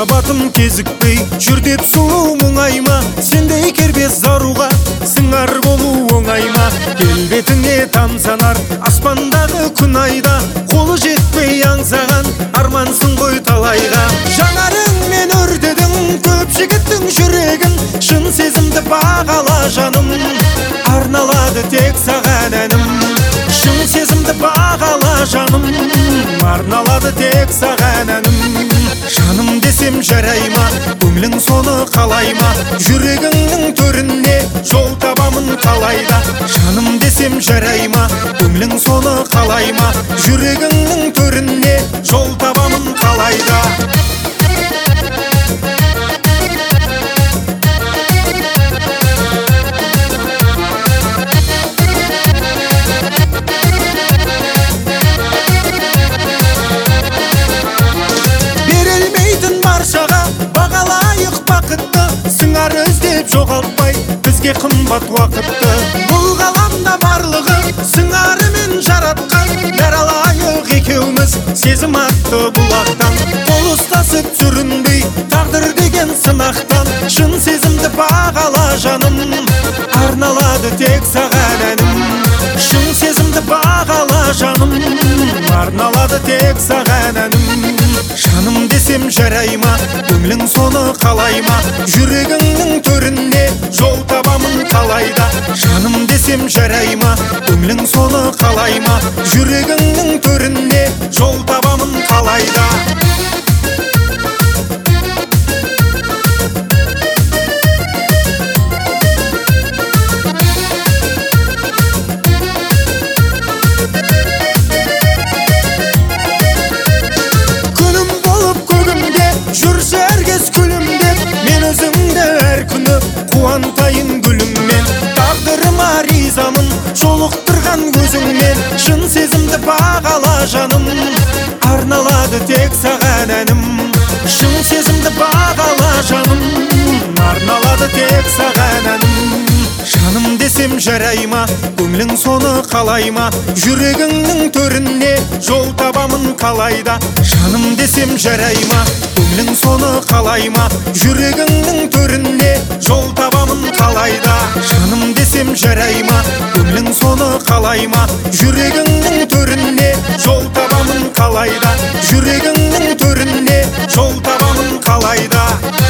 махаббатым кезікпей жүр деп сұлу мұңайма, сендей кербез заруға сыңар болу оңай ма? Келбетіңе тамсанар аспандағы күн айда, қолы жетпей аңсаған армансың ғой талайға. Жанарыңмен өртедің көп жігіттің жүрегін, шын сезімді бағала жаным, арналады тек саған әнім. Шын сезімді бағала жаным, арналады тек саған әнім. Жаным десем жарай ма, көңлің соны қалай ма? Жүрегіңнің төріне жол табамын қалайда. Жаным десем жарай ма, көңлің соны қалай ма? Жүрегіңнің төріне жол табамын қалайда. Бағалайық бақытты, сыңар іздеп жоғалтпай бізге қымбат уақытты. Бұл ғаламда барлығы сыңарымен жаратқан, бәр алайық екеуміз сезім атты бұлақтан. Қол ұстасып сүрінбей тағдыр деген сынақтан, шын сезімді бағала жаным, арналады тек саған әнім. Шын сезімді бағала жаным, арналады тек саған әнім. Жаным десем жарай ма, көңлің соны қалай ма? Жүрегіңнің төріне жол табамын қалайда. Жаным десем жарай ма, көңлің соны қалай ма? Жүрегіңнің төріне жол табамын қалайда. Жүрші әркез күлімдеп, мен өзіңді әр күні қуантайын гүліммен. Тағдырыма ризамын жолықтырған көзіңмен, шын сезімді бағала жаным, арналады тек саған әнім. Шын сезімді бағала жаным, арналады тек саған әнім. Жаным десем жарай ма, көңлің соны қалай ма? Жүрегіңнің төріне жол табамын қалайда. Жаным десем жарай ма, көңлің соны қалай ма? Жүрегіңнің төріне жол табамын қалайда. Жаным десем жарай ма, көңлің соны қалай ма? Жүрегіңнің төріне жол табамын қалайда. Жүрегіңнің төріне жол табамын қалайда.